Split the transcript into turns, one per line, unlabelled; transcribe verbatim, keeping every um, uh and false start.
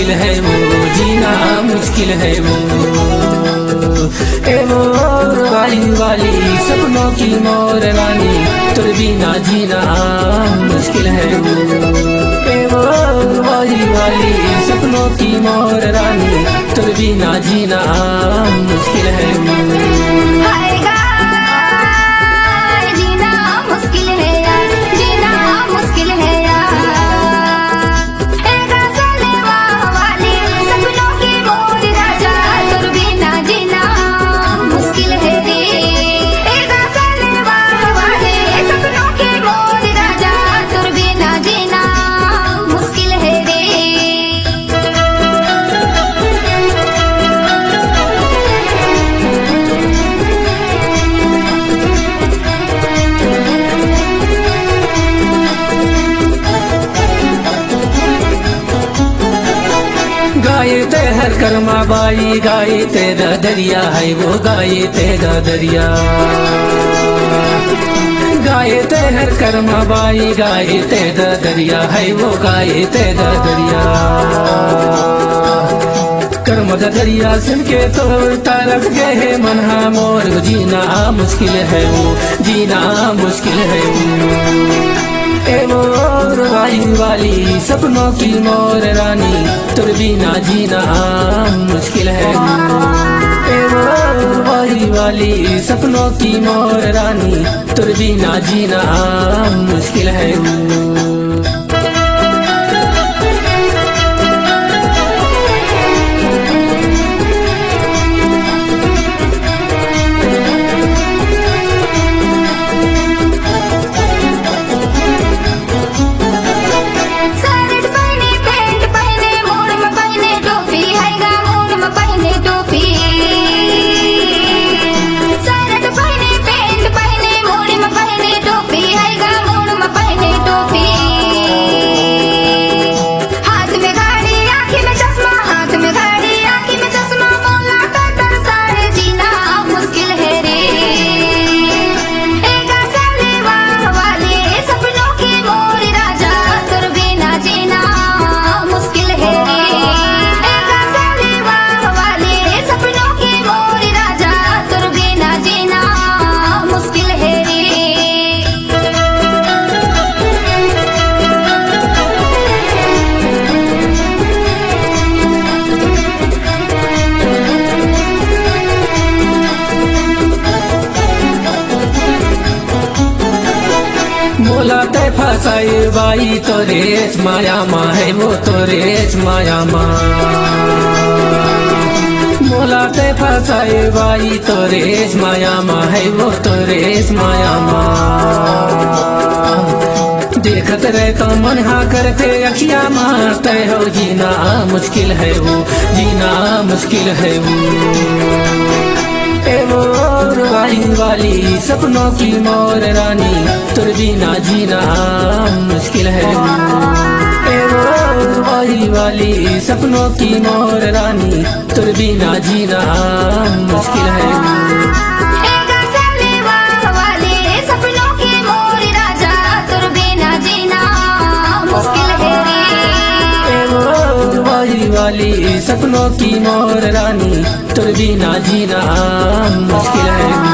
मुश्किल है वो, जीना मुश्किल है वो। ए मोर वाली वाली सपनों की मोर रानी, तुर बिना जीना मुश्किल है वो। ए मोर वाली वाली सपनों की मोर रानी, तुर बिना जीना मुश्किल है वो। गाये ते हर कर्मा बाई, गाये ते दरिया है वो, गाये ते दरिया। गाये ते हर कर्मा बाई, गाये ते दरिया है वो, गाये ते दरिया। कर्म दरिया सुन के तो तरफ गए मनहा मोर, जीना मुश्किल है वो, जीना मुश्किल है वो। ए मोर वाली वाली सपनों की मोर रानी, तुर बिना जीना मुश्किल है। ए मोर वाली वाली सपनों की मोर रानी, तुर बिना जीना मुश्किल है। मोला ते फसाई बाई तोरेच माया माँ है वो, तोरेच माया माँ। मोला ते फसाई बाई तोरेच माया माँ है वो, तोरेच माया माँ। देखत रहे तो मन हाँ करते अखिया मारते हो, जीना मुश्किल है वो, जीना मुश्किल है वो। ए मोर वाली वाली सपनों की मोर रानी, तुर बिना जीना मुश्किल है। ए मोर वाली वाली सपनों की मोर रानी, तुर बिना जीना मुश्किल है। वाली सपनों की मोर रानी, तुर बिना जीना मुश्किल है।